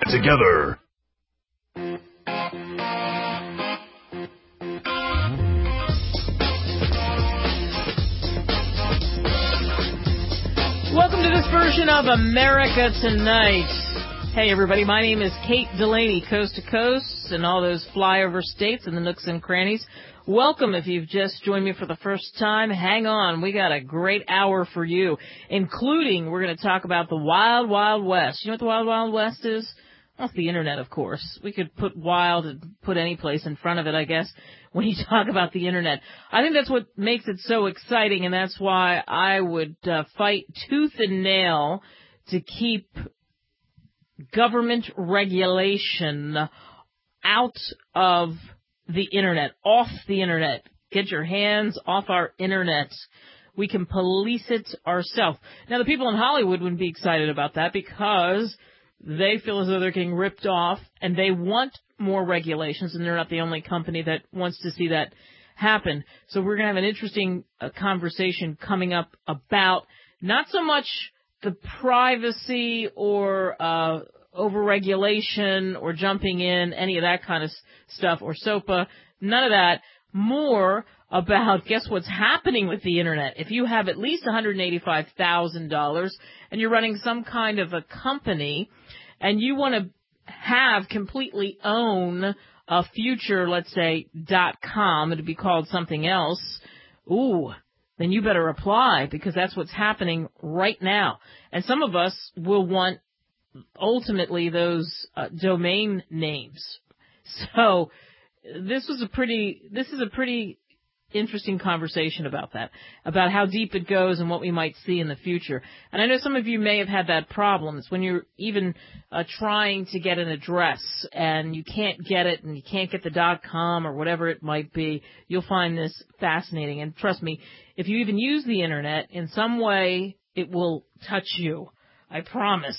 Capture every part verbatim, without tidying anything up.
together. Welcome to this version of America Tonight. Hey, everybody, my name is Kate Delaney, coast to coast, and all those flyover states and the nooks and crannies. Welcome if you've just joined me for the first time. Hang on, we got a great hour for you, including we're going to talk about the Wild Wild West. You know what the Wild Wild West is? Well, it's the Internet, of course. We could put wild and put any place in front of it, I guess, when you talk about the Internet. I think that's what makes it so exciting, and that's why I would uh, fight tooth and nail to keep government regulation out of the Internet, off the Internet. Get your hands off our Internet. We can police it ourselves. Now, the people in Hollywood wouldn't be excited about that because they feel as though they're getting ripped off, and they want more regulations, and they're not the only company that wants to see that happen. So we're going to have an interesting uh, conversation coming up about not so much the privacy or uh overregulation or jumping in, any of that kind of stuff, or SOPA, none of that. More about, guess what's happening with the Internet. If you have at least one hundred eighty-five thousand dollars and you're running some kind of a company and you want to have completely own a future, let's say, dot com, it'd be called something else, ooh, then you better apply, because that's what's happening right now. And some of us will want ultimately those uh, domain names. So this was a pretty, this is a pretty interesting conversation about that, about how deep it goes and what we might see in the future. And I know some of you may have had that problem. It's when you're even uh, trying to get an address and you can't get it and you can't get the .com or whatever it might be. You'll find this fascinating. And trust me, if you even use the Internet in some way, it will touch you. I promise.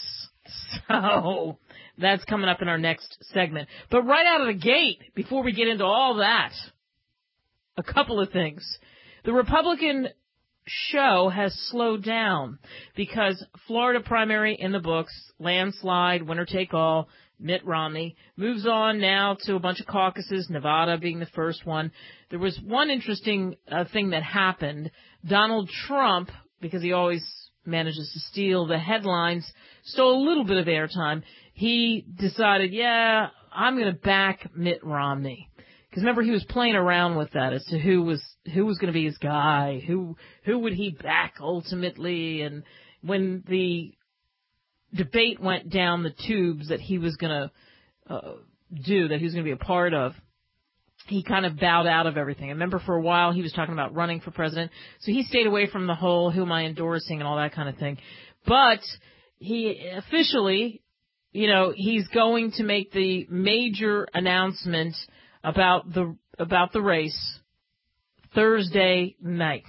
So that's coming up in our next segment. But right out of the gate, before we get into all that, a couple of things. The Republican show has slowed down because Florida primary in the books, landslide, winner take all, Mitt Romney, moves on now to a bunch of caucuses, Nevada being the first one. There was one interesting uh, thing that happened. Donald Trump, because he always manages to steal the headlines, stole a little bit of airtime. He decided, yeah, I'm going to back Mitt Romney. Because remember, he was playing around with that as to who was who was going to be his guy, who who would he back ultimately. And when the debate went down the tubes that he was going to uh, do, that he was going to be a part of, he kind of bowed out of everything. I remember for a while he was talking about running for president, so he stayed away from the whole who am I endorsing and all that kind of thing. But he officially, you know, he's going to make the major announcement about the about the race Thursday night.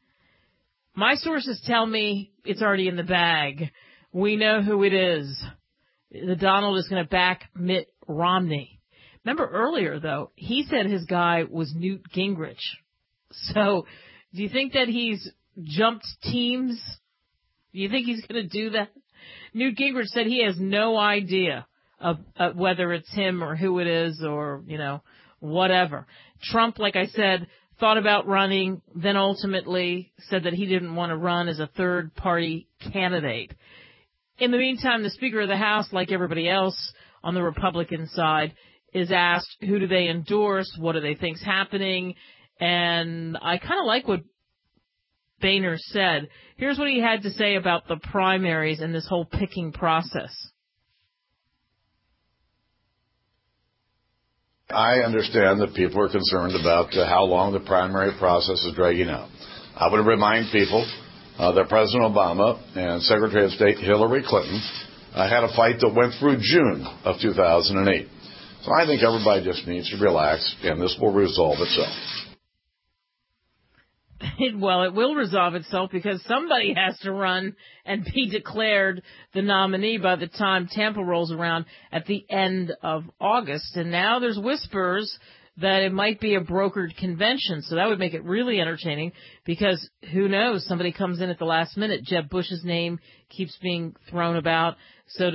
My sources tell me it's already in the bag. We know who it is. The Donald is going to back Mitt Romney. Remember earlier, though, he said his guy was Newt Gingrich. So do you think that he's jumped teams? Do you think he's going to do that? Newt Gingrich said he has no idea of, of whether it's him or who it is or, you know, whatever. Trump, like I said, thought about running, then ultimately said that he didn't want to run as a third-party candidate. In the meantime, the Speaker of the House, like everybody else on the Republican side, is asked who do they endorse, what do they think's happening, and I kind of like what Boehner said. Here's what he had to say about the primaries and this whole picking process. I understand that people are concerned about uh, how long the primary process is dragging out. I would remind people uh, that President Obama and Secretary of State Hillary Clinton uh, had a fight that went through June of two thousand eight. So I think everybody just needs to relax, and this will resolve itself. Well, it will resolve itself because somebody has to run and be declared the nominee by the time Tampa rolls around at the end of August. And now there's whispers that it might be a brokered convention. So that would make it really entertaining because who knows, somebody comes in at the last minute. Jeb Bush's name keeps being thrown about. So does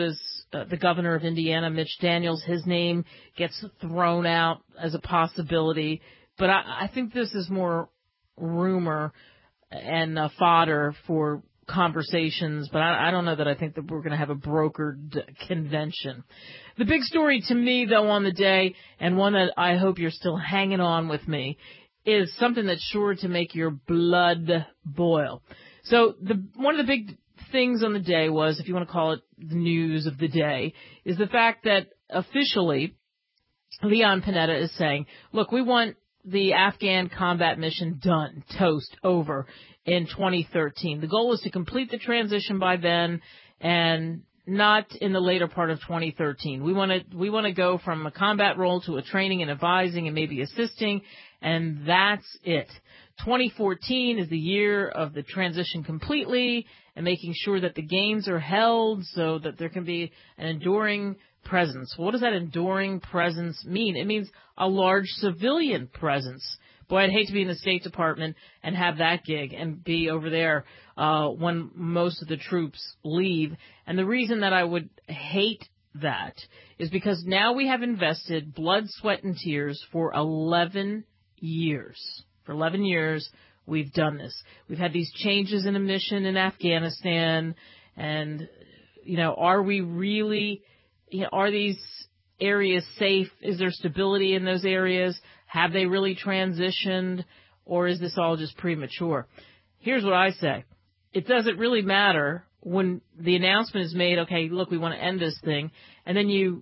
uh, the governor of Indiana, Mitch Daniels, his name gets thrown out as a possibility. But I, I think this is more rumor and uh, fodder for conversations, but I, I don't know that I think that we're going to have a brokered convention. The big story to me, though, on the day, and one that I hope you're still hanging on with me, is something that's sure to make your blood boil. So the one of the big things on the day was, if you want to call it the news of the day, is the fact that officially Leon Panetta is saying, look, we want the Afghan combat mission done, toast, over in twenty thirteen. The goal is to complete the transition by then and not in the later part of twenty thirteen. We want to we want to go from a combat role to a training and advising and maybe assisting, and that's it. twenty fourteen is the year of the transition completely and making sure that the gains are held so that there can be an enduring presence. What does that enduring presence mean? It means a large civilian presence. Boy, I'd hate to be in the State Department and have that gig and be over there uh, when most of the troops leave. And the reason that I would hate that is because now we have invested blood, sweat, and tears for eleven years. For eleven years, we've done this. We've had these changes in a mission in Afghanistan. And, you know, are we really, you know, are these areas safe? Is there stability in those areas? Have they really transitioned, or is this all just premature? Here's what I say. It doesn't really matter when the announcement is made, okay, look, we want to end this thing, and then you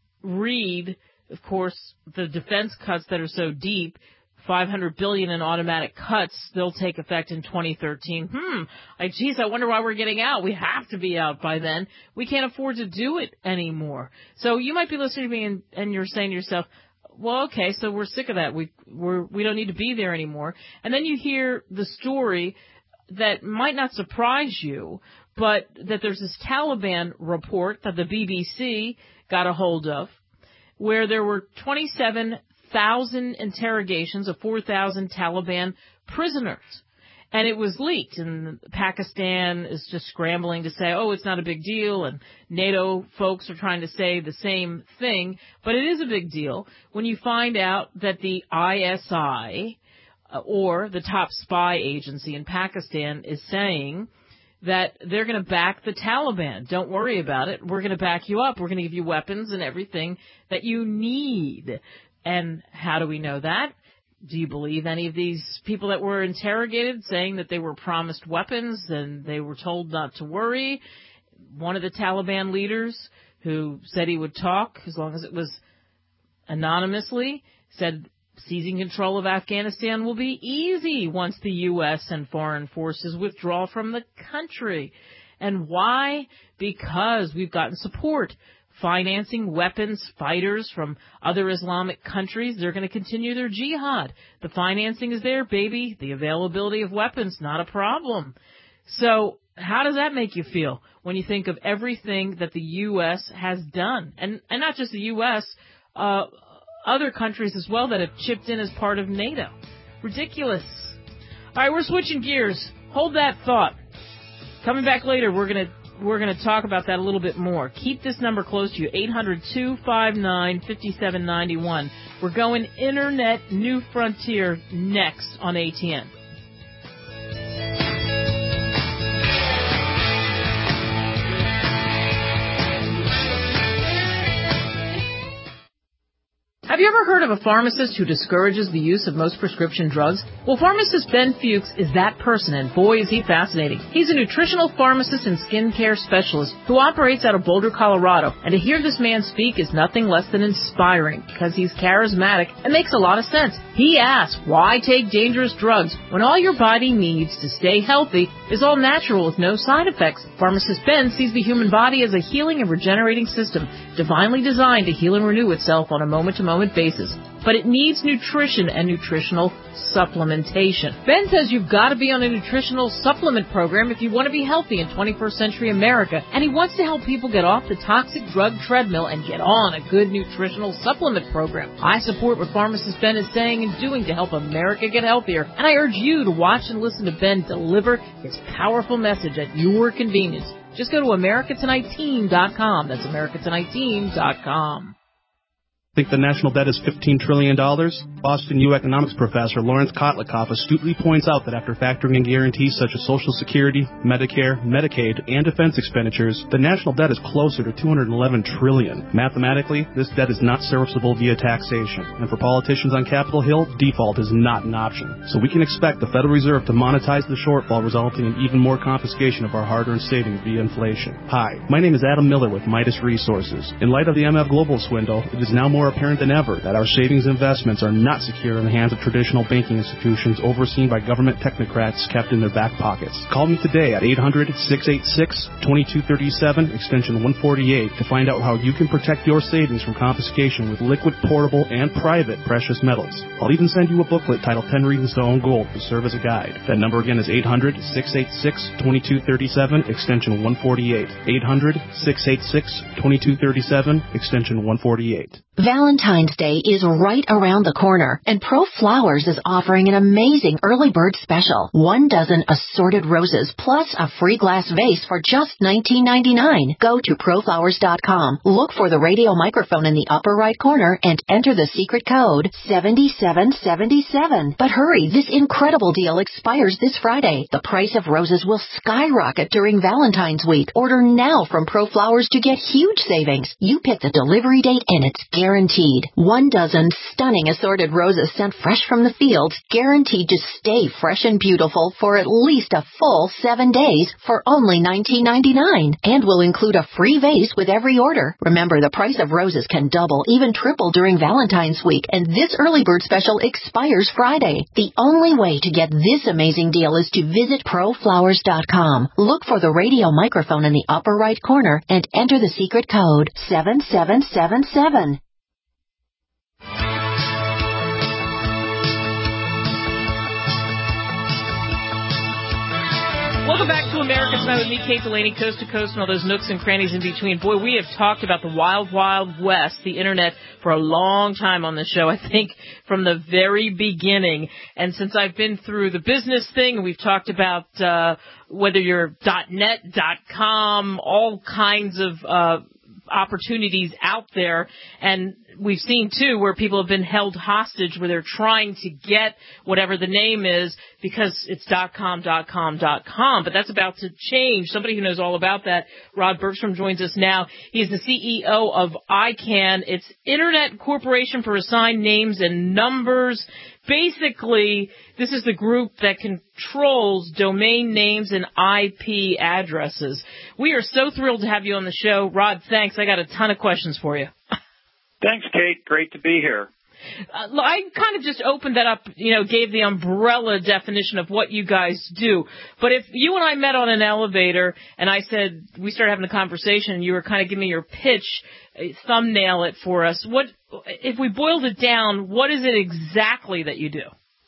read, of course, the defense cuts that are so deep, five hundred billion dollars in automatic cuts, they'll take effect in twenty thirteen. Hmm, I, geez, I wonder why we're getting out. We have to be out by then. We can't afford to do it anymore. So you might be listening to me and, and you're saying to yourself, well, okay, so we're sick of that. We we're, we don't need to be there anymore. And then you hear the story that might not surprise you, but that there's this Taliban report that the B B C got a hold of where there were twenty-seven thousand interrogations of four thousand Taliban prisoners. And it was leaked, and Pakistan is just scrambling to say, oh, it's not a big deal, and NATO folks are trying to say the same thing. But it is a big deal when you find out that the I S I, or the top spy agency in Pakistan, is saying that they're going to back the Taliban. Don't worry about it. We're going to back you up. We're going to give you weapons and everything that you need. And how do we know that? Do you believe any of these people that were interrogated saying that they were promised weapons and they were told not to worry? One of the Taliban leaders, who said he would talk as long as it was anonymously, said seizing control of Afghanistan will be easy once the U S and foreign forces withdraw from the country. And why? Because we've gotten support. Financing weapons fighters from other Islamic countries. They're going to continue their jihad. The financing is there, baby. The availability of weapons, not a problem. So how does that make you feel when you think of everything that the U S has done? And, and not just the U S, uh, other countries as well that have chipped in as part of NATO. Ridiculous. All right, we're switching gears. Hold that thought. Coming back later, we're going to We're going to talk about that a little bit more. Keep this number close to you, eight hundred, two five nine, five seven nine one. We're going Internet New Frontier next on A T N. Have you ever heard of a pharmacist who discourages the use of most prescription drugs? Well, pharmacist Ben Fuchs is that person, and boy, is he fascinating. He's a nutritional pharmacist and skincare specialist who operates out of Boulder, Colorado. And to hear this man speak is nothing less than inspiring, because he's charismatic and makes a lot of sense. He asks, why take dangerous drugs when all your body needs to stay healthy is all natural with no side effects? Pharmacist Ben sees the human body as a healing and regenerating system, divinely designed to heal and renew itself on a moment-to-moment basis. but it needs nutrition and nutritional supplementation. Ben says you've got to be on a nutritional supplement program if you want to be healthy in twenty-first century America, and he wants to help people get off the toxic drug treadmill and get on a good nutritional supplement program. I support what pharmacist Ben is saying and doing to help America get healthier, and I urge you to watch and listen to Ben deliver his powerful message at your convenience. Just go to America Tonight Team dot com. That's America Tonight Team dot com. Think the national debt is fifteen trillion dollars? Boston U economics professor Lawrence Kotlikoff astutely points out that after factoring in guarantees such as Social Security, Medicare, Medicaid, and defense expenditures, the national debt is closer to two hundred eleven trillion dollars. Mathematically, this debt is not serviceable via taxation, and for politicians on Capitol Hill, default is not an option. So we can expect the Federal Reserve to monetize the shortfall, resulting in even more confiscation of our hard-earned savings via inflation. Hi, my name is Adam Miller with Midas Resources. In light of the M F Global swindle, it is now more apparent than ever that our savings investments are not secure in the hands of traditional banking institutions overseen by government technocrats kept in their back pockets. Call me today at eight hundred, six eight six, two two three seven, extension one forty-eight, to find out how you can protect your savings from confiscation with liquid, portable, and private precious metals. I'll even send you a booklet titled ten Reasons to Own Gold to serve as a guide. That number again is eight hundred, six eight six, two two three seven, extension one forty-eight. eight hundred, six eight six, two two three seven, extension one forty-eight. Valentine's Day is right around the corner, and Pro Flowers is offering an amazing early bird special. One dozen assorted roses plus a free glass vase for just nineteen ninety-nine. Go to pro flowers dot com, look for the radio microphone in the upper right corner, and enter the secret code seven seven seven seven. But hurry, this incredible deal expires this Friday. The price of roses will skyrocket during Valentine's week. Order now from Pro Flowers to get huge savings. You pick the delivery date and it's guaranteed. One dozen stunning assorted roses sent fresh from the fields, guaranteed to stay fresh and beautiful for at least a full seven days for only nineteen ninety-nine, and will include a free vase with every order. Remember, the price of roses can double, even triple during Valentine's week, and this early bird special expires Friday. The only way to get this amazing deal is to visit pro flowers dot com. Look for the radio microphone in the upper right corner and enter the secret code seven seven seven seven. Welcome back to America Tonight with me, Kate Delaney, coast to coast, and all those nooks and crannies in between. Boy, we have talked about the wild, wild west, the Internet, for a long time on the show, I think from the very beginning. And since I've been through the business thing, and we've talked about uh whether you're .net, .com, all kinds of uh opportunities out there, and we've seen too where people have been held hostage where they're trying to get whatever the name is because it's .com, .com, .com, but that's about to change. Somebody who knows all about that, Rod Bergstrom, joins us now. He's the C E O of I CANN. It's Internet Corporation for Assigned Names and Numbers. Basically, this is the group that controls domain names and I P addresses. We are so thrilled to have you on the show. Rod, thanks. I got a ton of questions for you. Thanks, Kate. Great to be here. Uh, I kind of just opened that up, you know, gave the umbrella definition of what you guys do. But if you and I met on an elevator and I said, we started having a conversation and you were kind of giving me your pitch, thumbnail it for us, what, if we boiled it down, what is it exactly that you do?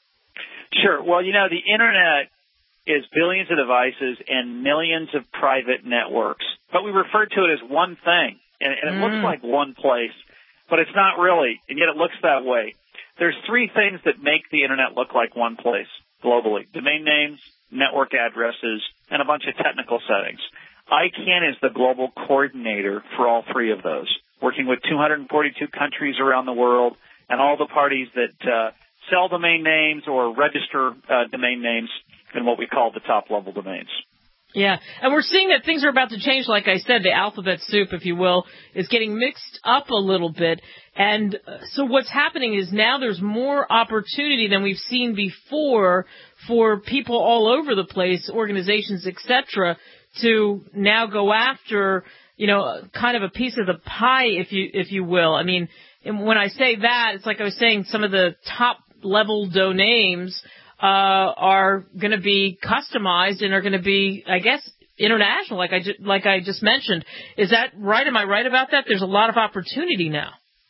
Sure. Well, you know, the Internet is billions of devices and millions of private networks. But we refer to it as one thing, and, and it mm. looks like one place. But it's not really, and yet it looks that way. There's three things that make the Internet look like one place globally: domain names, network addresses, and a bunch of technical settings. I CANN is the global coordinator for all three of those, working with two hundred forty-two countries around the world and all the parties that uh, sell domain names or register uh, domain names in what we call the top-level domains. Yeah, and we're seeing that things are about to change. Like I said, the alphabet soup, if you will, is getting mixed up a little bit. And so what's happening is now there's more opportunity than we've seen before for people all over the place, organizations, et cetera, to now go after, you know, kind of a piece of the pie, if you if you will. I mean, and when I say that, it's like I was saying, some of the top-level domains Uh, are going to be customized and are going to be, I guess, international, like I, ju- like I just mentioned. Is that right? Am I right about that? There's a lot of opportunity now.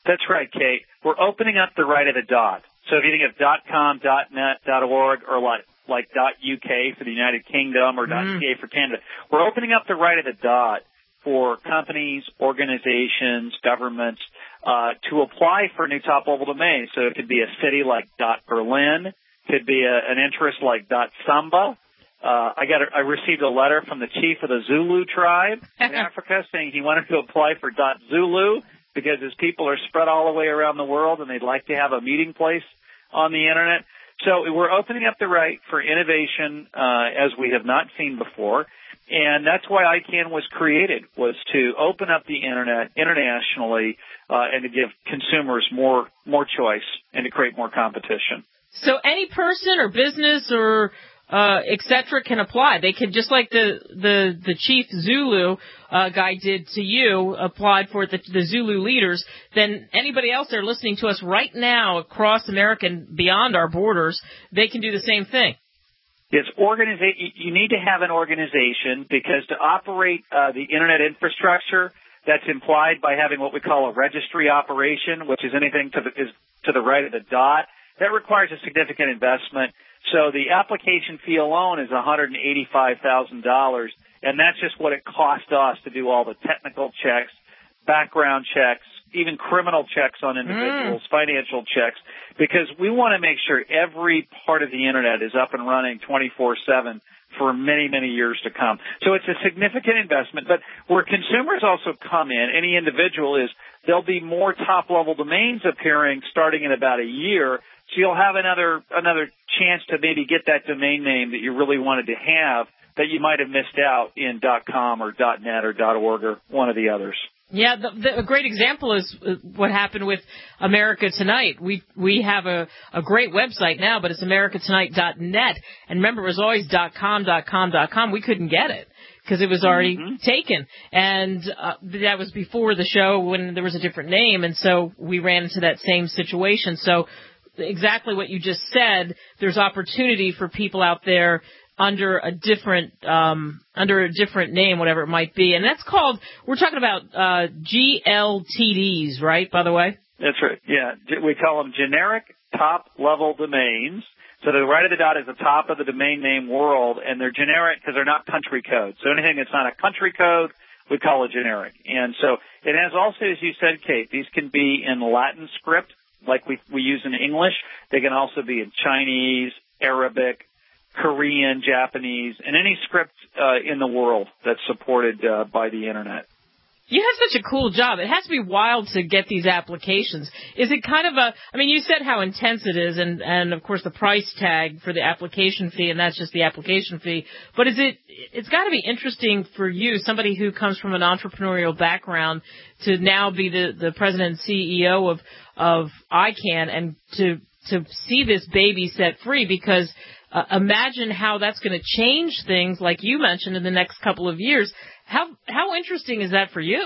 That's right, Kate. We're opening up the right of the dot. So if you think of .com, .net, .org, or like, like .uk for the United Kingdom or mm. .ca for Canada, we're opening up the right of the dot for companies, organizations, governments uh, to apply for new top-level domains. So it could be a city like .berlin, could be a, an interest like .samba. Uh, I got a, I received a letter from the chief of the Zulu tribe in Africa saying he wanted to apply for .zulu because his people are spread all the way around the world and they'd like to have a meeting place on the Internet. So we're opening up the right for innovation uh, as we have not seen before. And that's why I CAN was created, was to open up the Internet internationally uh, and to give consumers more more choice and to create more competition. So any person or business or uh, et cetera can apply. They could, just like the the, the chief Zulu uh, guy did to you, applied for the, the Zulu leaders, then anybody else there listening to us right now across America and beyond our borders, they can do the same thing. It's organiza- You need to have an organization because to operate uh, the Internet infrastructure, that's implied by having what we call a registry operation, which is anything to the, is to the right of the dot. That requires a significant investment. So the application fee alone is one hundred eighty-five thousand dollars, and that's just what it cost us to do all the technical checks, background checks, even criminal checks on individuals, mm. financial checks, because we want to make sure every part of the Internet is up and running twenty-four seven for many, many years to come. So it's a significant investment, but where consumers also come in, any individual, is there'll be more top-level domains appearing starting in about a year. So you'll have another another chance to maybe get that domain name that you really wanted to have that you might have missed out in .com or .net or .org or one of the others. Yeah, the, the, a great example is what happened with America Tonight. We we have a, a great website now, but it's america tonight dot net. And remember, it was always .com, .com, .com. We couldn't get it because it was already mm-hmm. taken. And uh, that was before the show when there was a different name, and so we ran into that same situation. So exactly what you just said, there's opportunity for people out there under a different um, under a different name, whatever it might be. And that's called, we're talking about uh, G L T Ds, right, by the way? That's right, yeah. We call them generic top-level domains. So the right of the dot is the top of the domain name world, and they're generic because they're not country codes. So anything that's not a country code, we call it generic. And so it has also, as you said, Kate, these can be in Latin script, like we we use in English. They can also be in Chinese, Arabic, Korean, Japanese, and any script uh, in the world that's supported uh, by the Internet. You have such a cool job. It has to be wild to get these applications. Is it kind of a, I mean, you said how intense it is, and, and of course the price tag for the application fee, and that's just the application fee. But is it, it's got to be interesting for you, somebody who comes from an entrepreneurial background, to now be the, the president and C E O of, of I CAN, and to, to see this baby set free, because uh, imagine how that's going to change things, like you mentioned, in the next couple of years. How how interesting is that for you?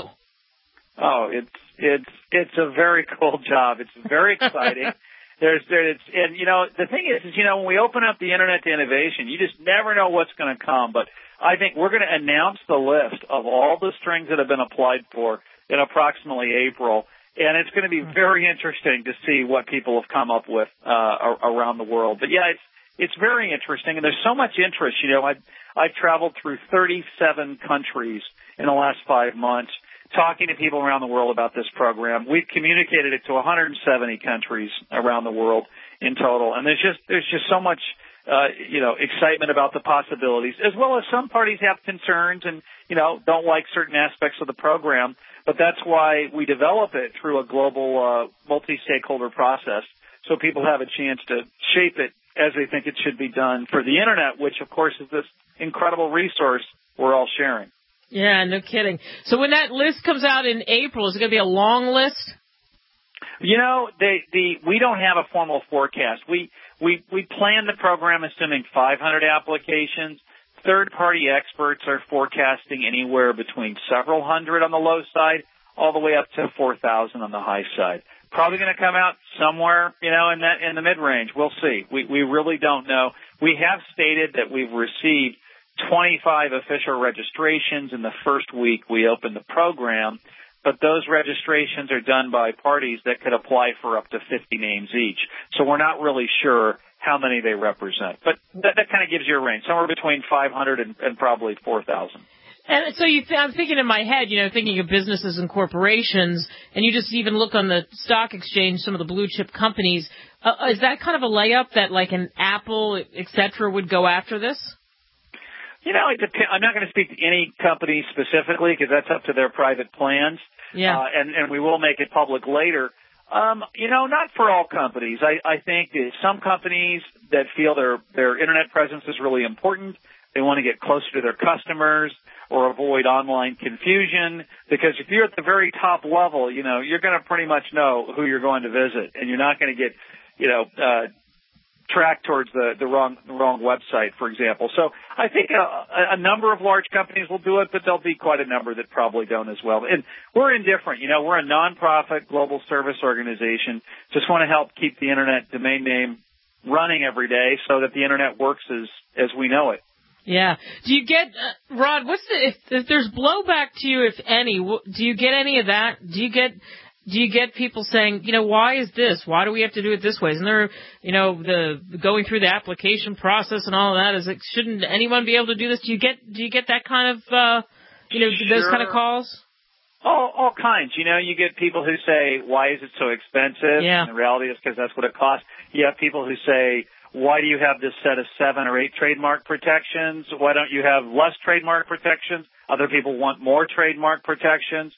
Oh, it's it's it's a very cool job. It's very exciting. There's there it's and you know the thing is is you know when we open up the Internet to innovation, you just never know what's going to come. But I think we're going to announce the list of all the strings that have been applied for in approximately April, and it's going to be very interesting to see what people have come up with uh, around the world. But yeah, it's it's very interesting, and there's so much interest. You know, I. I've traveled through thirty-seven countries in the last five months, talking to people around the world about this program. We've communicated it to one hundred seventy countries around the world in total, and there's just there's just so much uh, you know excitement about the possibilities, as well as some parties have concerns and you know don't like certain aspects of the program. But that's why we develop it through a global uh, multi-stakeholder process, so people have a chance to shape it as they think it should be done for the Internet, which of course is this incredible resource we're all sharing. Yeah, no kidding. So when that list comes out in April, is it going to be a long list? You know, they, the we don't have a formal forecast. We we we plan the program assuming five hundred applications. Third-party experts are forecasting anywhere between several hundred on the low side, all the way up to four thousand on the high side. Probably going to come out somewhere, you know, in that in the mid-range. We'll see. We we really don't know. We have stated that we've received twenty-five official registrations in the first week we opened the program, but those registrations are done by parties that could apply for up to fifty names each. So we're not really sure how many they represent. But that, that kind of gives you a range, somewhere between five hundred and, and probably four thousand. And so you th- I'm thinking in my head, you know, thinking of businesses and corporations, and you just even look on the stock exchange, some of the blue chip companies. Uh, is that kind of a layup that like an Apple, et cetera, would go after this? You know, it depends. I'm not going to speak to any company specifically because that's up to their private plans. Yeah. Uh, and, and we will make it public later. Um, you know, not for all companies. I, I think that some companies that feel their, their internet presence is really important, they want to get closer to their customers or avoid online confusion, because if you're at the very top level, you know, you're going to pretty much know who you're going to visit, and you're not going to get, you know, uh, tracked towards the, the wrong the wrong website, for example. So I think a, a number of large companies will do it, but there'll be quite a number that probably don't as well. And we're indifferent. You know, we're a nonprofit global service organization. Just want to help keep the internet domain name running every day so that the internet works as, as we know it. Yeah. Do you get, uh, Rod, what's the, if, if there's blowback to you, if any, do you get any of that? Do you get, do you get people saying, you know, why is this? Why do we have to do it this way? Isn't there, you know, the going through the application process and all of that? Is it, shouldn't anyone be able to do this? Do you get, do you get that kind of, uh, you know, Sure. those kind of calls? All, all kinds. You know, you get people who say, why is it so expensive? Yeah. And the reality is because that's what it costs. You have people who say, why do you have this set of seven or eight trademark protections? Why don't you have less trademark protections? Other people want more trademark protections.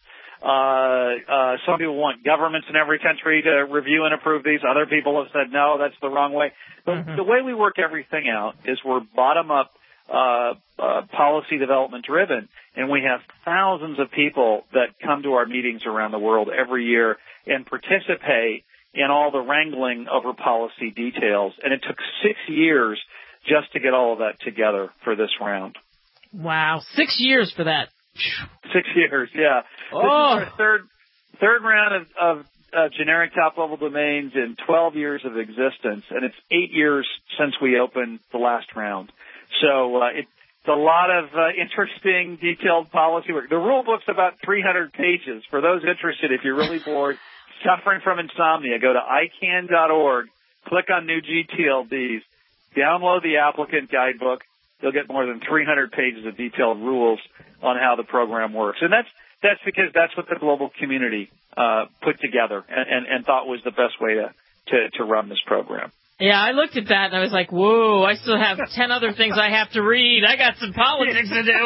Uh, uh, some people want governments in every country to review and approve these. Other people have said, no, that's the wrong way. But mm-hmm. the way we work everything out is we're bottom-up uh, uh, policy development driven, and we have thousands of people that come to our meetings around the world every year and participate in all the wrangling over policy details. And it took six years just to get all of that together for this round. Wow, six years for that. Six years, yeah. Oh. This is our third third round of, of uh, generic top-level domains in twelve years of existence, and it's eight years since we opened the last round. So uh, it's a lot of uh, interesting, detailed policy work. The rule book's about three hundred pages. For those interested, if you're really bored, suffering from insomnia, go to I CANN dot org, click on New G T L Ds, download the applicant guidebook. You'll get more than three hundred pages of detailed rules on how the program works. And that's that's because that's what the global community uh, put together and, and, and thought was the best way to, to, to run this program. Yeah, I looked at that and I was like, whoa, I still have ten other things I have to read. I got some politics to do.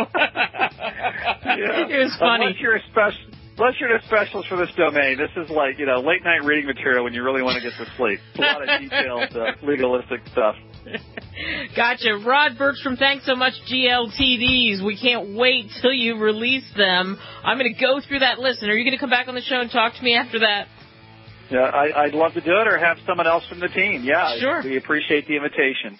Yeah. It was funny. Unless you're a special, unless you're a specialist for this domain, this is like, you know, late night reading material when you really want to get to sleep. It's a lot of detailed, uh, legalistic stuff. Gotcha. Rod Bergstrom, thanks so much, G L T Ds. We can't wait till you release them. I'm going to go through that list. And are you going to come back on the show and talk to me after that? Yeah, I, I'd love to do it or have someone else from the team. Yeah, sure. We appreciate the invitation.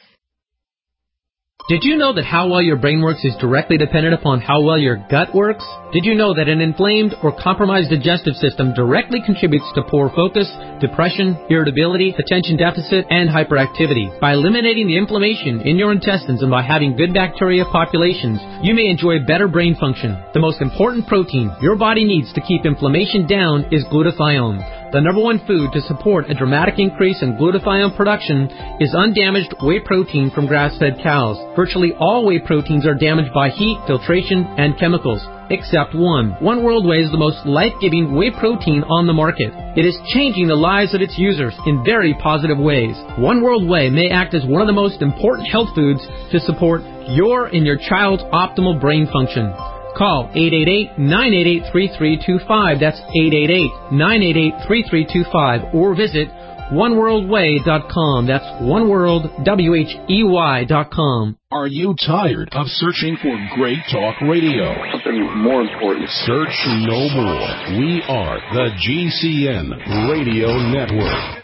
Did you know that how well your brain works is directly dependent upon how well your gut works? Did you know that an inflamed or compromised digestive system directly contributes to poor focus, depression, irritability, attention deficit, and hyperactivity? By eliminating the inflammation in your intestines and by having good bacteria populations, you may enjoy better brain function. The most important protein your body needs to keep inflammation down is glutathione. The number one food to support a dramatic increase in glutathione production is undamaged whey protein from grass-fed cows. Virtually all whey proteins are damaged by heat, filtration, and chemicals, except one. One World Whey is the most life-giving whey protein on the market. It is changing the lives of its users in very positive ways. One World Whey may act as one of the most important health foods to support your and your child's optimal brain function. Call eight eight eight, nine eight eight, three three two five. That's eight eight eight, nine eight eight, three three two five. Or visit one world way dot com. That's oneworld, W H E Y dot com. Are you tired of searching for great talk radio? Something more important. Search no more. We are the G C N Radio Network.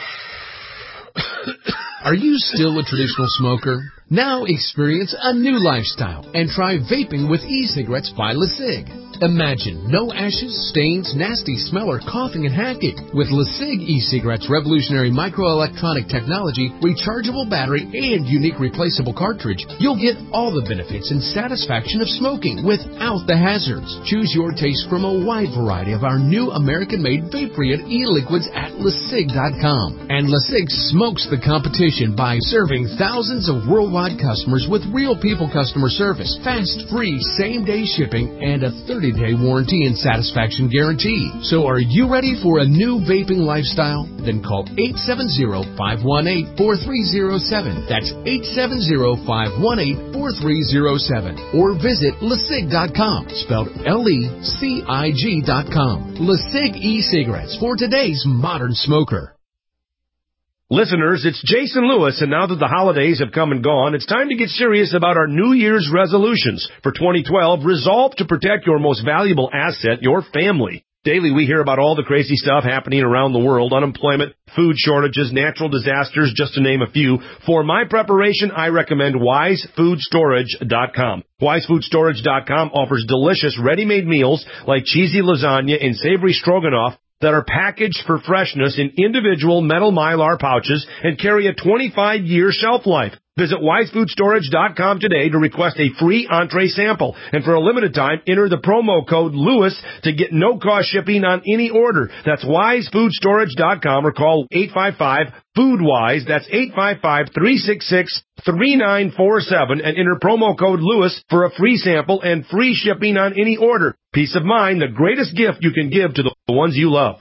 Are you still a traditional smoker? Now experience a new lifestyle and try vaping with e-cigarettes by LeSig. Imagine no ashes, stains, nasty smell, or coughing and hacking. With LeSig e-cigarettes' revolutionary microelectronic technology, rechargeable battery, and unique replaceable cartridge, you'll get all the benefits and satisfaction of smoking without the hazards. Choose your taste from a wide variety of our new American-made vape-free e-liquids at LeSig dot com. And LeSig smokes the competition by serving thousands of worldwide customers with real people customer service, fast, free, same-day shipping, and a thirty-day warranty and satisfaction guarantee. So are you ready for a new vaping lifestyle? Then call eight seven zero, five one eight, four three zero seven. That's eight seven zero, five one eight, four three zero seven. Or visit LeSig dot com, spelled L E C I G dot com. LeSig e-cigarettes for today's modern smoker. Listeners, it's Jason Lewis, and now that the holidays have come and gone, it's time to get serious about our New Year's resolutions. For twenty twelve, resolve to protect your most valuable asset, your family. Daily, we hear about all the crazy stuff happening around the world, unemployment, food shortages, natural disasters, just to name a few. For my preparation, I recommend wise food storage dot com. wise food storage dot com offers delicious ready-made meals like cheesy lasagna and savory stroganoff that are packaged for freshness in individual metal Mylar pouches and carry a twenty-five year shelf life. Visit wise food storage dot com today to request a free entree sample. And for a limited time, enter the promo code Lewis to get no-cost shipping on any order. That's wise food storage dot com or call eight five five, food wise. That's eight five five, three six six, three nine four seven and enter promo code Lewis for a free sample and free shipping on any order. Peace of mind, the greatest gift you can give to the ones you love.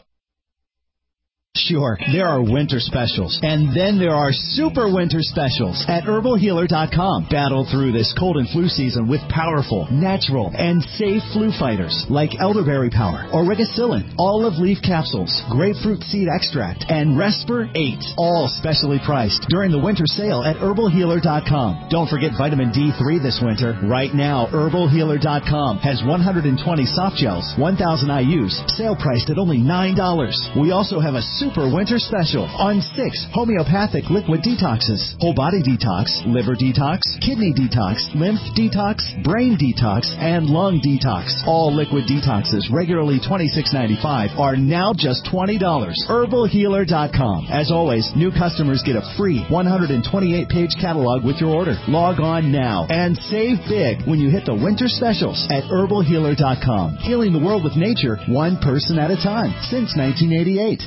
Sure, there are winter specials, and then there are super winter specials at herbal healer dot com. Battle through this cold and flu season with powerful, natural, and safe flu fighters like elderberry power, aurigicillin, olive leaf capsules, grapefruit seed extract, and Respir eight, all specially priced during the winter sale at herbal healer dot com. Don't forget vitamin D three this winter. Right now, herbal healer dot com has one hundred twenty soft gels, one thousand I U's, sale priced at only nine dollars. We also have a super winter special on six homeopathic liquid detoxes: whole body detox, liver detox, kidney detox, lymph detox, brain detox, and lung detox. All liquid detoxes, regularly twenty-six ninety-five, are now just twenty dollars. herbal healer dot com. As always, new customers get a free one hundred twenty-eight page catalog with your order. Log on now and save big when you hit the winter specials at herbal healer dot com. Healing the world with nature, one person at a time, since nineteen eighty-eight.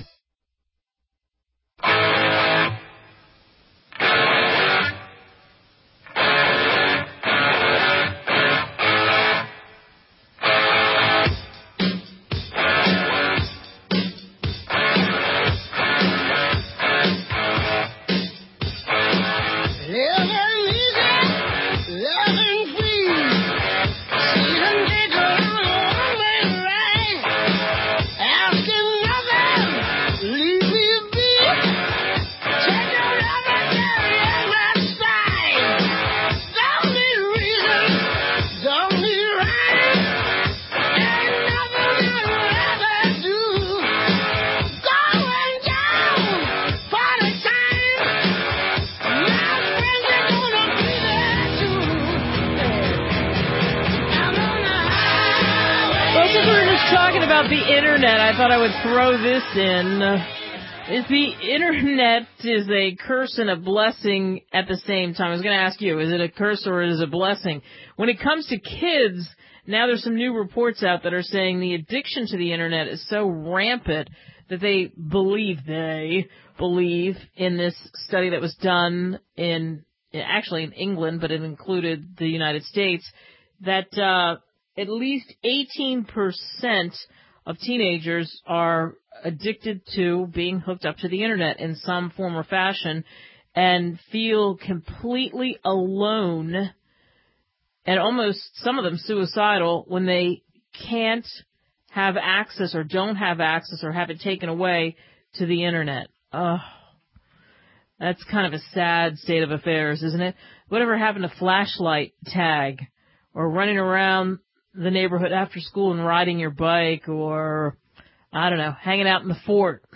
I thought I would throw this in. Is the internet is a curse and a blessing at the same time? I was going to ask you, is it a curse or is it a blessing? When it comes to kids, now there's some new reports out that are saying the addiction to the internet is so rampant that they believe, they believe in this study that was done in, actually in England, but it included the United States, that uh, at least eighteen percent of teenagers are addicted to being hooked up to the internet in some form or fashion and feel completely alone and almost, some of them, suicidal when they can't have access or don't have access or have it taken away to the internet. Oh, that's kind of a sad state of affairs, isn't it? Whatever happened to flashlight tag or running around the neighborhood after school and riding your bike, or, I don't know, hanging out in the fort,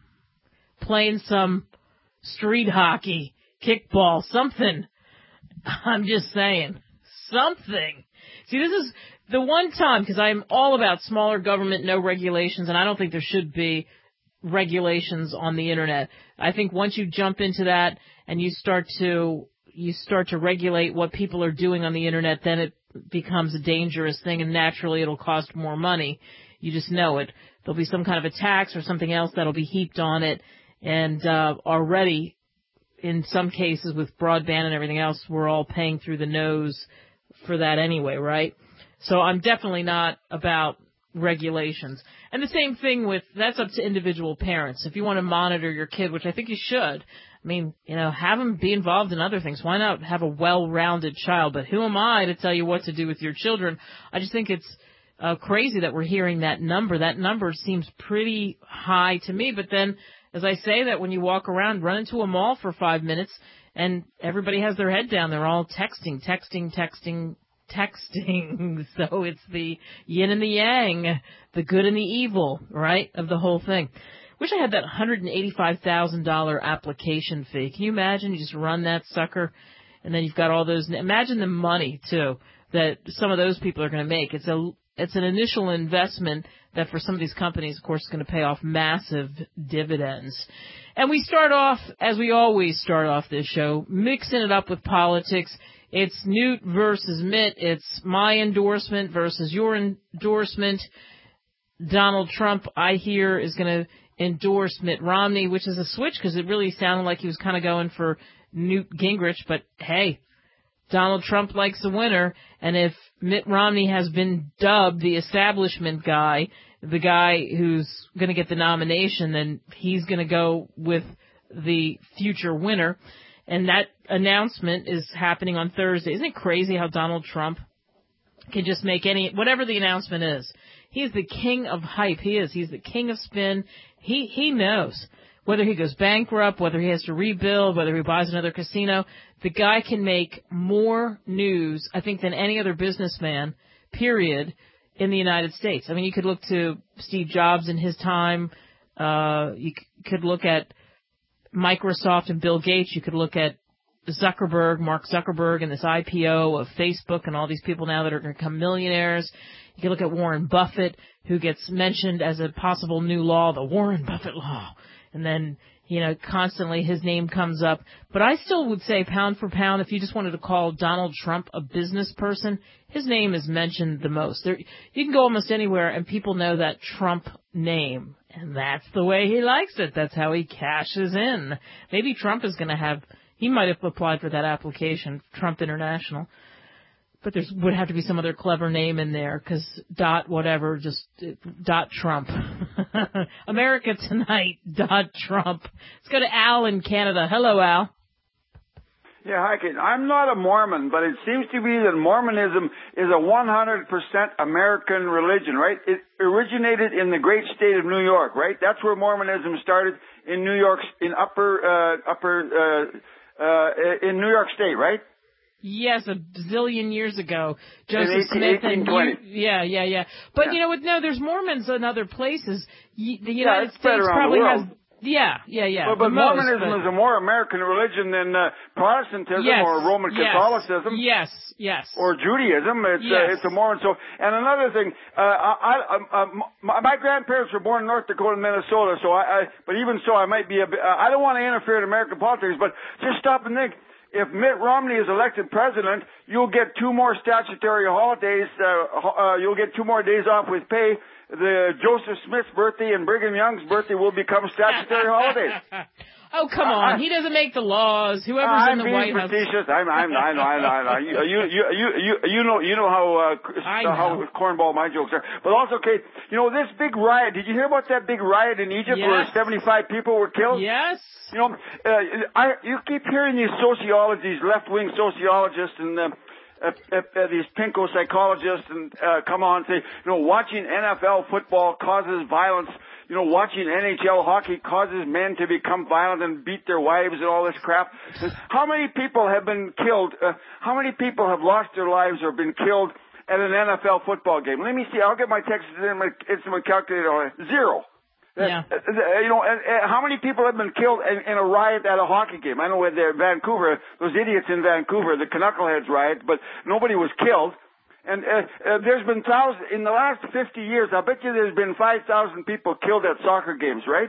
playing some street hockey, kickball, something. I'm just saying, something. See, this is The one time, because I'm all about smaller government, no regulations, and I don't think there should be regulations on the Internet. I think once you jump into that and you start to you start to regulate what people are doing on the Internet, then it becomes a dangerous thing, and naturally it'll cost more money. You just know it. There'll be some kind of a tax or something else that'll be heaped on it, and uh, already, in some cases with broadband and everything else, we're all paying through the nose for that anyway, right? So I'm definitely not about regulations. And the same thing with, that's up to individual parents. If you want to monitor your kid, which I think you should, I mean, you know, have them be involved in other things. Why not have a well-rounded child? But who am I to tell you what to do with your children? I just think it's uh, crazy that we're hearing that number. That number seems pretty high to me. But then, as I say that, when you walk around, run into a mall for five minutes, and everybody has their head down. They're all texting, texting, texting, texting. So it's the yin and the yang, the good and the evil, right, of the whole thing. Wish I had that one hundred eighty-five thousand dollars application fee. Can you imagine? You just run that sucker, and then you've got all those. Imagine the money, too, that some of those people are going to make. It's a it's an initial investment that for some of these companies, of course, is going to pay off massive dividends. And we start off, as we always start off this show, mixing it up with politics. It's Newt versus Mitt. It's my endorsement versus your endorsement. Donald Trump, I hear, is going to endorse Mitt Romney, which is a switch because it really sounded like he was kind of going for Newt Gingrich. But, hey, Donald Trump likes a winner. And if Mitt Romney has been dubbed the establishment guy, the guy who's going to get the nomination, then he's going to go with the future winner. And that announcement is happening on Thursday. Isn't it crazy how Donald Trump can just make any, whatever the announcement is? He's the king of hype. He is. He's the king of spin. He he knows whether he goes bankrupt, whether he has to rebuild, whether he buys another casino. The guy can make more news, I think, than any other businessman, period, in the United States. I mean, you could look to Steve Jobs in his time. Uh, you c- could look at Microsoft and Bill Gates. You could look at Zuckerberg, Mark Zuckerberg, and this I P O of Facebook and all these people now that are going to become millionaires. You can look at Warren Buffett, who gets mentioned as a possible new law, the Warren Buffett law. And then, you know, constantly his name comes up. But I still would say pound for pound, if you just wanted to call Donald Trump a business person, his name is mentioned the most. There, you can go almost anywhere and people know that Trump name. And that's the way he likes it. That's how he cashes in. Maybe Trump is going to have, he might have applied for that application, Trump International. But there would have to be some other clever name in there, because dot whatever, just dot Trump. America Tonight dot Trump. Let's go to Al in Canada. Hello, Al. Yeah, hi, Kate. I'm not a Mormon, but it seems to be that Mormonism is a one hundred percent American religion, right? It originated in the great state of New York, right? That's where Mormonism started, in New York, in upper, uh, upper, uh, uh, in New York State, right? Yes, a bazillion years ago. Joseph Smith and you, yeah, yeah, yeah. But yeah. You know what? No, there's Mormons in other places. The United yeah, States probably has. Yeah, yeah, yeah. Well, but most, Mormonism but... is a more American religion than uh, Protestantism yes, or Roman yes, Catholicism. Yes, yes. Or Judaism. It's yes. uh, it's a more so. And another thing, uh, I, I, uh, my, my grandparents were born in North Dakota and Minnesota. So I, I, but even so, I might be a. I don't want to interfere in American politics, but just stop and think. If Mitt Romney is elected president, you'll get two more statutory holidays. Uh, uh, you'll get two more days off with pay. The Joseph Smith's birthday and Brigham Young's birthday will become statutory holidays. Oh, come on. Uh, he doesn't make the laws. Whoever's I'm in the White House. I'm being facetious. I'm, I'm, I know, I know, I know. You, you, you, you, you know, you know how, uh, know. how cornball my jokes are. But also, Kate, you know, this big riot, did you hear about that big riot in Egypt yes. where seventy-five people were killed? Yes. You know, uh, I, you keep hearing these sociologists, left-wing sociologists and, uh, Uh, uh, uh, these pinko psychologists and uh, come on and say, you know, watching N F L football causes violence. You know, watching N H L hockey causes men to become violent and beat their wives and all this crap. How many people have been killed? Uh, how many people have lost their lives or been killed at an N F L football game? Let me see. I'll get my text in my, it's my calculator. Zero. Yeah. Uh, uh, you know, and, and how many people have been killed in, in a riot at a hockey game? I know they're in Vancouver, those idiots in Vancouver, the Knuckleheads riot, but nobody was killed. And uh, uh, there's been thousands, in the last fifty years, I bet you there's been five thousand people killed at soccer games, right?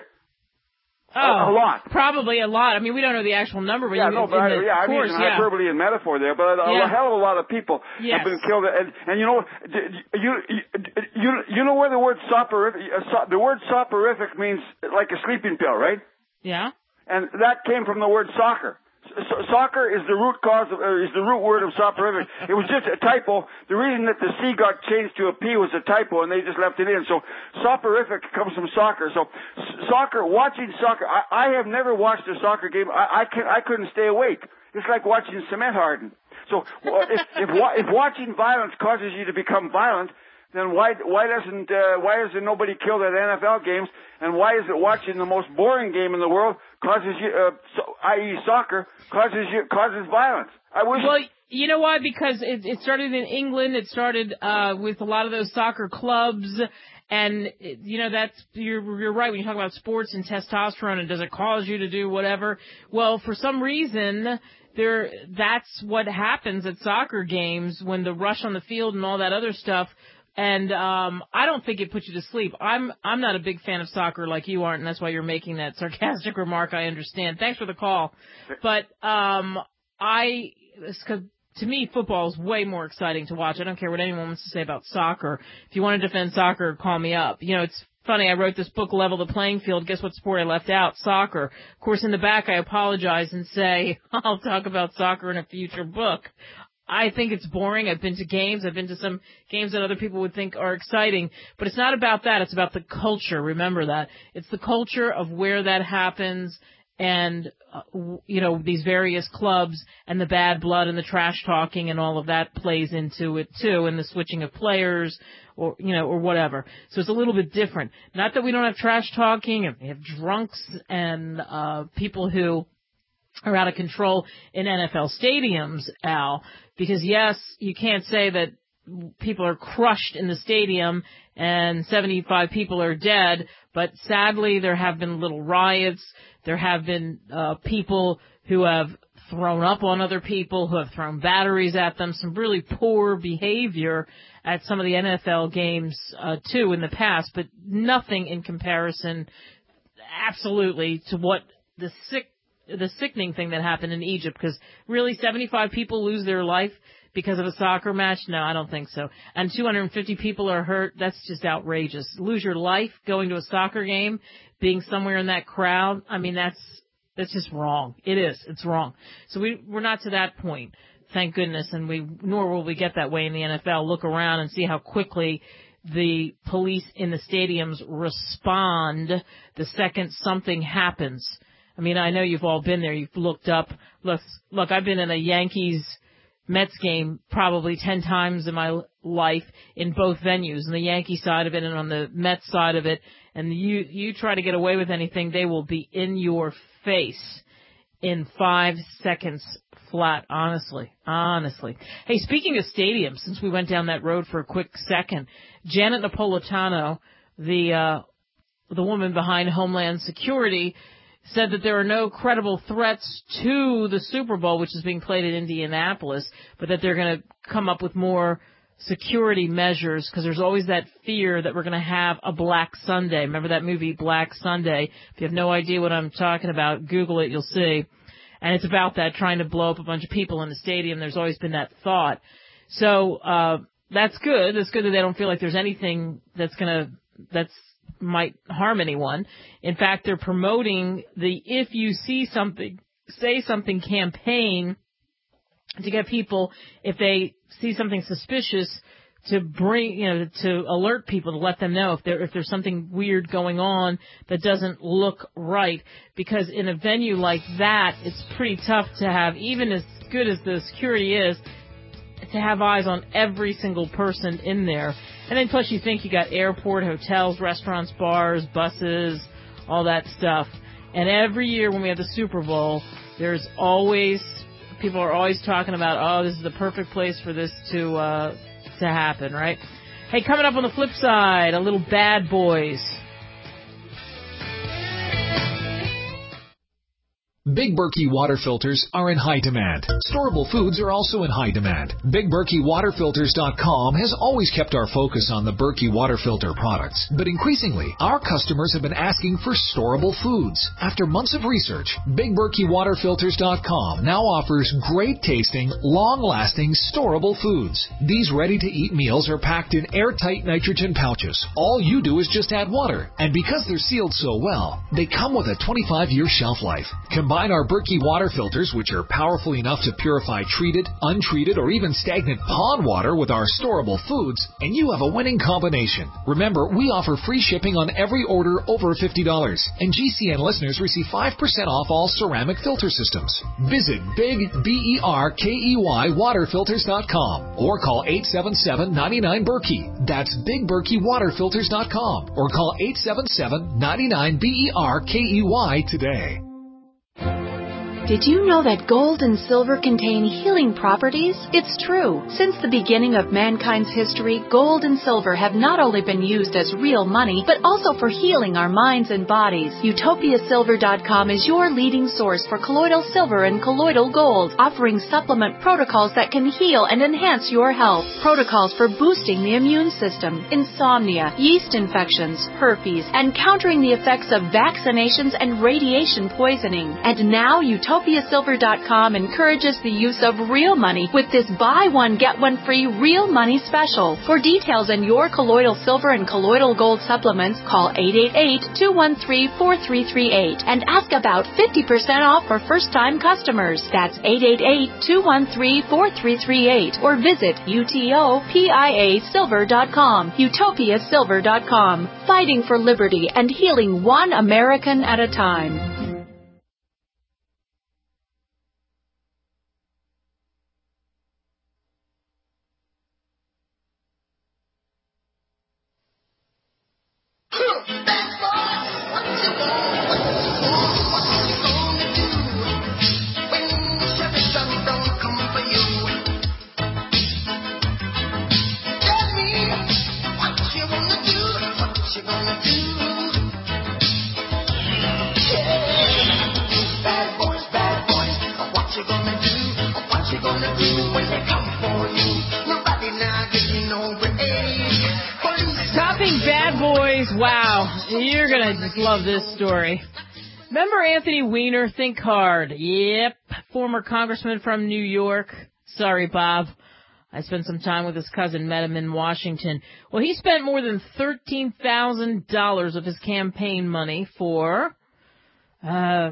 Oh, a, a lot. Probably a lot. I mean, we don't know the actual number, but yeah, you, no, but I, the yeah, I'm course, using yeah. hyperbole and metaphor there, but a, yeah. a hell of a lot of people yes. have been killed. And, and you know, you, you, you, you know where the word soporific, the word soporific means like a sleeping pill, right? Yeah. And that came from the word soccer. So, soccer is the root cause of, uh, is the root word of soporific. It was just a typo. The reason that the C got changed to a P was a typo, and they just left it in. So soporific comes from soccer. So s- soccer, watching soccer, I, I have never watched a soccer game. I, I, can, I couldn't stay awake. It's like watching cement harden. So well, if, if, if watching violence causes you to become violent, then why why doesn't uh, why is there nobody killed at N F L games, and why is it watching the most boring game in the world causes you, uh, so, that is, soccer causes you causes violence? I wish. Well, you know why? Because it, it started in England. It started uh, with a lot of those soccer clubs, and it, you know that's you're you're right when you talk about sports and testosterone and does it cause you to do whatever? Well, for some reason. There, that's what happens at soccer games when the rush on the field and all that other stuff. And um I don't think it puts you to sleep. I'm I'm not a big fan of soccer like you aren't, and that's why you're making that sarcastic remark. I understand. Thanks for the call. But um I, cause to me, football is way more exciting to watch. I don't care what anyone wants to say about soccer. If you want to defend soccer, call me up. You know, it's funny, I wrote this book, Level the Playing Field. Guess what sport I left out? Soccer. Of course, in the back, I apologize and say, I'll talk about soccer in a future book. I think it's boring. I've been to games. I've been to some games that other people would think are exciting. But it's not about that. It's about the culture. Remember that. It's the culture of where that happens and, uh, you know, these various clubs and the bad blood and the trash talking and all of that plays into it, too, and the switching of players or, you know, or whatever. So it's a little bit different. Not that we don't have trash talking and we have drunks and uh people who are out of control in N F L stadiums, Al, because yes, you can't say that people are crushed in the stadium and seventy-five people are dead, but sadly there have been little riots. There have been uh people who have thrown up on other people, who have thrown batteries at them, some really poor behavior at some of the N F L games uh too in the past, but nothing in comparison absolutely to what the sick the sickening thing that happened in Egypt, because really seventy-five people lose their life because of a soccer match? No, I don't think so. And two hundred fifty people are hurt? That's just outrageous. Lose your life going to a soccer game, being somewhere in that crowd? I mean, that's that's just wrong. It is. It's wrong. So we, we're not to that point, thank goodness, and we nor will we get that way in the N F L. Look around and see how quickly the police in the stadiums respond the second something happens. I mean, I know you've all been there. You've looked up. Look, look, I've been in a Yankees Mets game probably ten times in my life in both venues, on the Yankee side of it and on the Mets side of it. And you, you try to get away with anything, they will be in your face in five seconds flat, honestly, honestly. Hey, speaking of stadiums, since we went down that road for a quick second, Janet Napolitano, the, uh, the woman behind Homeland Security, said that there are no credible threats to the Super Bowl, which is being played in Indianapolis, but that they're going to come up with more security measures, because there's always that fear that we're going to have a Black Sunday. Remember that movie Black Sunday? If you have no idea what I'm talking about, Google it, you'll see. And it's about that, trying to blow up a bunch of people in the stadium. There's always been that thought. So uh that's good. It's good that they don't feel like there's anything that's going to, that's might harm anyone. In fact, they're promoting the If You See Something, Say Something campaign to get people, if they see something suspicious, to bring, you know, to alert people, to let them know if there if there's something weird going on that doesn't look right. Because in a venue like that, it's pretty tough to have, even as good as the security is, to have eyes on every single person in there. And then plus you think you got airport, hotels, restaurants, bars, buses, all that stuff. And every year when we have the Super Bowl, there's always, people are always talking about, oh, this is the perfect place for this to, uh, to happen, right? Hey, coming up on the flip side, a little Bad Boys. Big Berkey water filters are in high demand. Storable foods are also in high demand. Big Berkey Water Filters dot com has always kept our focus on the Berkey water filter products, but increasingly, our customers have been asking for storable foods. After months of research, Big Berkey Water Filters dot com now offers great tasting, long-lasting, storable foods. These ready-to-eat meals are packed in airtight nitrogen pouches. All you do is just add water, and because they're sealed so well, they come with a twenty-five year shelf life. Combine our Berkey water filters, which are powerful enough to purify treated, untreated, or even stagnant pond water with our storable foods, and you have a winning combination. Remember, we offer free shipping on every order over fifty dollars, and G C N listeners receive five percent off all ceramic filter systems. Visit Big B E R K E Y Water Filters dot com or call eight seven seven, nine nine, Berkey. That's Big Berkey Water Filters dot com or call eight seven seven, nine nine, B E R K E Y today. Did you know that gold and silver contain healing properties? It's true. Since the beginning of mankind's history, gold and silver have not only been used as real money, but also for healing our minds and bodies. Utopia Silver dot com is your leading source for colloidal silver and colloidal gold, offering supplement protocols that can heal and enhance your health. Protocols for boosting the immune system, insomnia, yeast infections, herpes, and countering the effects of vaccinations and radiation poisoning. And now Utopia Utopia Silver dot com encourages the use of real money with this buy one, get one free real money special. For details on your colloidal silver and colloidal gold supplements, call eight eight eight, two one three, four three three eight and ask about fifty percent off for first-time customers. That's eight eight eight, two one three, four three three eight or visit Utopia Silver dot com. Utopia Silver dot com. Fighting for liberty and healing one American at a time. Wow, you're going to just love this story. Remember Anthony Weiner? Think hard. Yep, former congressman from New York. Sorry, Bob. I spent some time with his cousin, met him in Washington. Well, he spent more than thirteen thousand dollars of his campaign money for uh,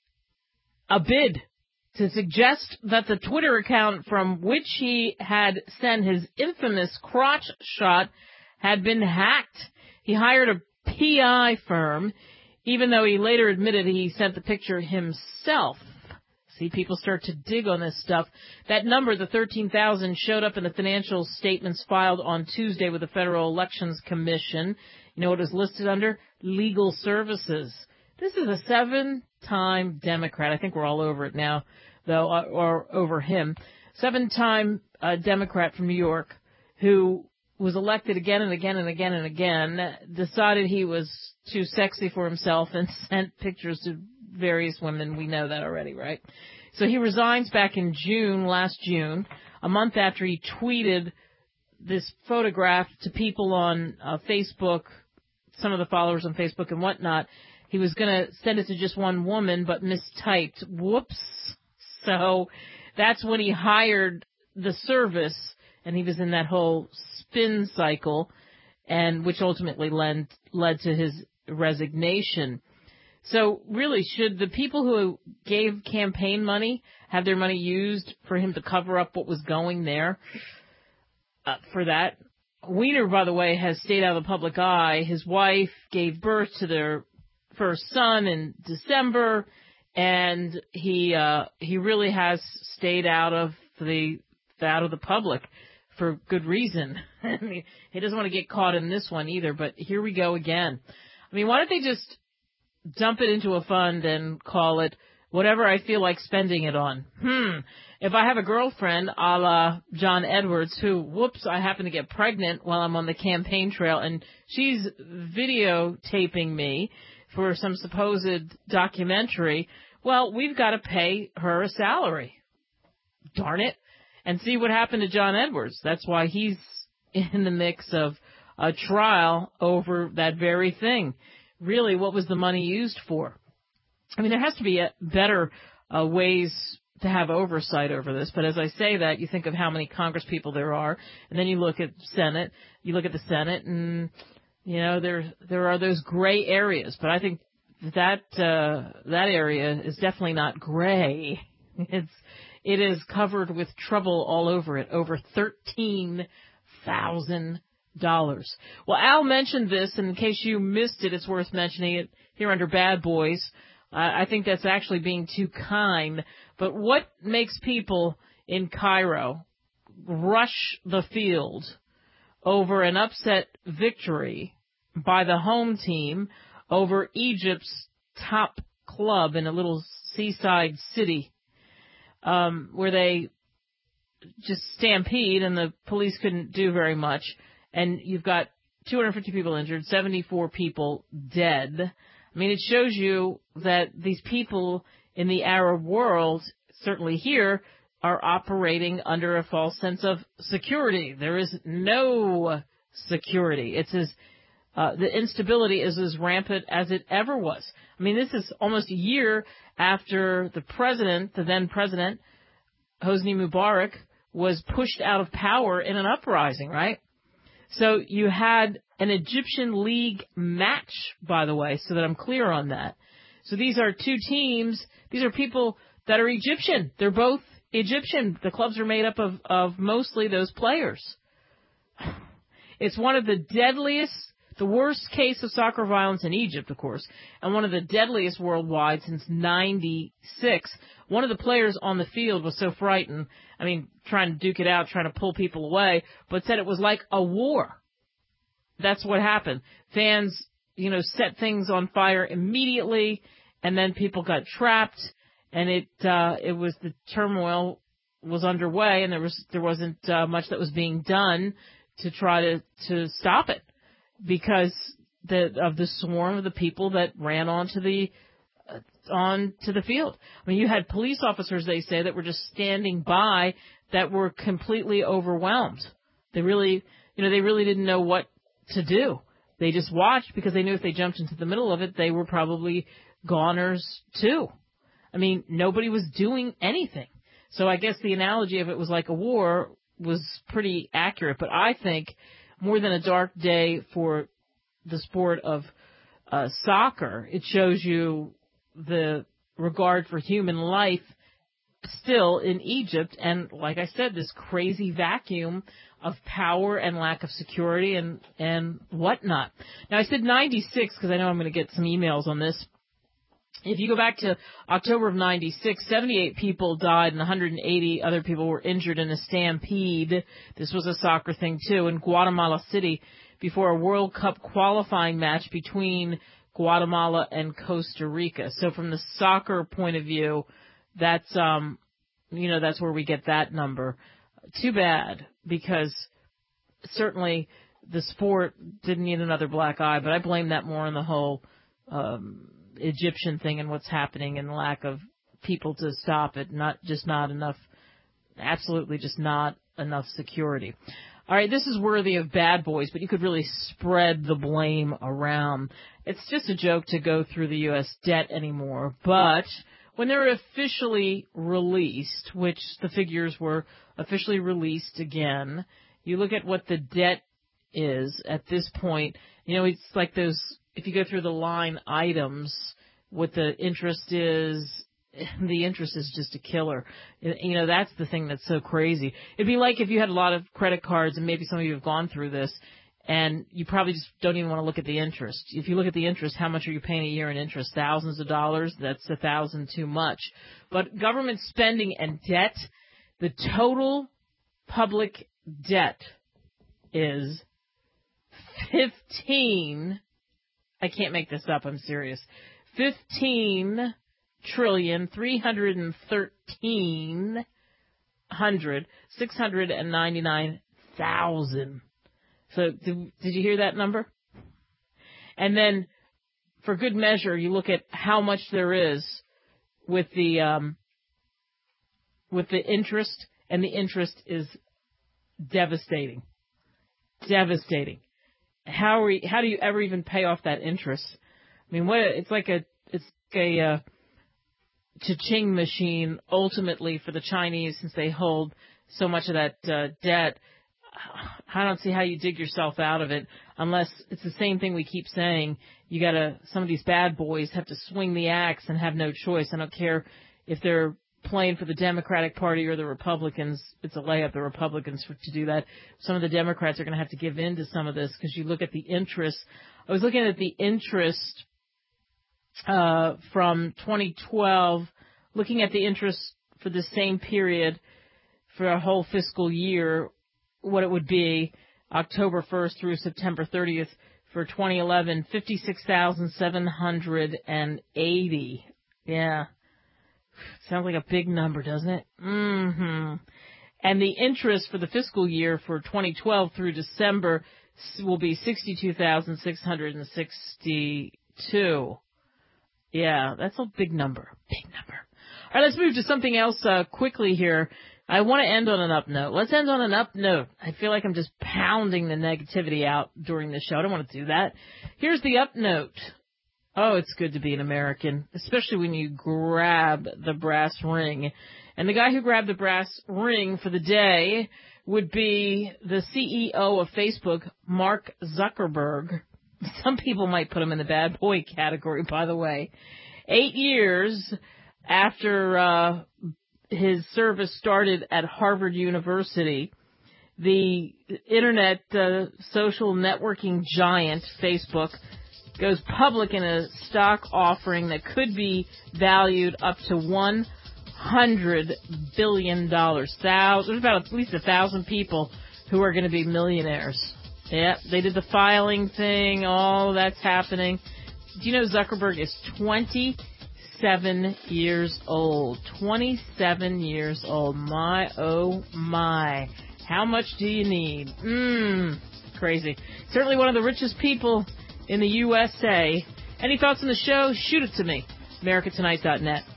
a bid to suggest that the Twitter account from which he had sent his infamous crotch shot had been hacked. He hired a P I firm, even though he later admitted he sent the picture himself. See, people start to dig on this stuff. That number, the thirteen thousand, showed up in the financial statements filed on Tuesday with the Federal Elections Commission. You know what it was listed under? Legal services. This is a seven-time Democrat. I think we're all over it now, though, or over him. Seven-time uh, Democrat from New York who was elected again and again and again and again, decided he was too sexy for himself and sent pictures to various women. We know that already, right? So he resigns back in June, last June, a month after he tweeted this photograph to people on uh, Facebook, some of the followers on Facebook and whatnot. He was going to send it to just one woman, but mistyped. Whoops. So that's when he hired the service, and he was in that whole spin cycle, and which ultimately led, led to his resignation. So really, should the people who gave campaign money have their money used for him to cover up what was going there uh, for that? Weiner, by the way, has stayed out of the public eye. His wife gave birth to their first son in December, and he uh, he really has stayed out of the out of the public for good reason. I mean, he doesn't want to get caught in this one either, but here we go again. I mean, why don't they just dump it into a fund and call it whatever I feel like spending it on? Hmm. If I have a girlfriend a la John Edwards who, whoops, I happen to get pregnant while I'm on the campaign trail and she's videotaping me for some supposed documentary, well, we've got to pay her a salary. Darn it. And see what happened to John Edwards. That's why he's in the mix of a trial over that very thing. Really, what was the money used for? I mean, there has to be a better uh, ways to have oversight over this. But as I say that, you think of how many Congress people there are, and then you look at Senate, you look at the Senate, and, you know, there there are those gray areas. But I think that uh, that area is definitely not gray. It's it is covered with trouble all over it, over thirteen thousand dollars. Well, Al mentioned this, and in case you missed it, it's worth mentioning it here under Bad Boys. Uh, I think that's actually being too kind. But what makes people in Cairo rush the field over an upset victory by the home team over Egypt's top club in a little seaside city, um, where they just stampede and the police couldn't do very much, and you've got two hundred fifty people injured, seventy-four people dead. I mean, it shows you that these people in the Arab world, certainly here, are operating under a false sense of security. There is no security. It's as uh, the instability is as rampant as it ever was. I mean, this is almost a year after the president, the then president, Hosni Mubarak, was pushed out of power in an uprising, right? So you had an Egyptian league match, by the way, so that I'm clear on that. So these are two teams. These are people that are Egyptian. They're both Egyptian. The clubs are made up of, of mostly those players. It's one of the deadliest, the worst case of soccer violence in Egypt, of course, and one of the deadliest worldwide since ninety-six. One of the players on the field was so frightened, I mean, trying to duke it out, trying to pull people away, but said it was like a war. That's what happened. Fans, you know, set things on fire immediately, and then people got trapped, and it uh, it was the turmoil was underway, and there was there wasn't uh, much that was being done to try to to stop it because the of the swarm of the people that ran onto the uh, onto the field. I mean, you had police officers, they say, that were just standing by that were completely overwhelmed. They really, you know, they really didn't know what to do. They just watched because they knew if they jumped into the middle of it, they were probably goners too. I mean, nobody was doing anything. So I guess the analogy of it was like a war was pretty accurate. But I think more than a dark day for the sport of uh, soccer, it shows you the regard for human life still in Egypt. And like I said, this crazy vacuum of power and lack of security and, and whatnot. Now, I said ninety-six because I know I'm going to get some emails on this. If you go back to October of ninety-six, seventy-eight people died and one hundred eighty other people were injured in a stampede. This was a soccer thing, too, in Guatemala City before a World Cup qualifying match between Guatemala and Costa Rica. So from the soccer point of view, that's, um, you know, that's where we get that number. Too bad, because certainly the sport didn't need another black eye, but I blame that more on the whole um, Egyptian thing and what's happening and the lack of people to stop it, not just not enough, absolutely just not enough security. All right, this is worthy of Bad Boys, but you could really spread the blame around. It's just a joke to go through the U S debt anymore, but when they're officially released, which the figures were officially released again, you look at what the debt is at this point. You know, it's like those, if you go through the line items, what the interest is, the interest is just a killer. You know, that's the thing that's so crazy. It'd be like if you had a lot of credit cards, and maybe some of you have gone through this, and you probably just don't even want to look at the interest. If you look at the interest, how much are you paying a year in interest? Thousands of dollars? That's a thousand too much. But government spending and debt, the total public debt is fifteen, I can't make this up, I'm serious, fifteen trillion, three hundred thirteen hundred, six hundred ninety-nine thousand. So did, did you hear that number? And then for good measure, you look at how much there is with the um, with the interest, and the interest is devastating. Devastating. How are we, how do you ever even pay off that interest? I mean, what it's like a it's like a uh, cha-ching machine ultimately for the Chinese, since they hold so much of that uh, debt. I don't see how you dig yourself out of it unless it's the same thing we keep saying. You gotta, some of these bad boys have to swing the axe and have no choice. I don't care if they're playing for the Democratic Party or the Republicans. It's a layup, the Republicans, for, to do that. Some of the Democrats are going to have to give in to some of this, because you look at the interest. I was looking at the interest uh, from twenty twelve, looking at the interest for the same period for a whole fiscal year, what it would be October first through September thirtieth for twenty eleven, fifty-six thousand seven hundred eighty. Yeah. Sounds like a big number, doesn't it? Mm-hmm. And the interest for the fiscal year for twenty twelve through December will be sixty-two thousand six hundred sixty-two. Yeah, that's a big number. Big number. All right, let's move to something else uh, quickly here. I want to end on an up note. Let's end on an up note. I feel like I'm just pounding the negativity out during the show. I don't want to do that. Here's the up note. Oh, it's good to be an American, especially when you grab the brass ring. And the guy who grabbed the brass ring for the day would be the C E O of Facebook, Mark Zuckerberg. Some people might put him in the bad boy category, by the way. Eight years after uh, his service started at Harvard University, the internet uh, social networking giant, Facebook, goes public in a stock offering that could be valued up to one hundred billion dollars. There's about at least a thousand people who are going to be millionaires. Yeah, they did the filing thing. All that's happening. Do you know Zuckerberg is twenty-seven years old? twenty-seven years old. My, oh, my. How much do you need? Mmm, crazy. Certainly one of the richest people in the U S A. Any thoughts on the show? Shoot it to me. America Tonight dot net.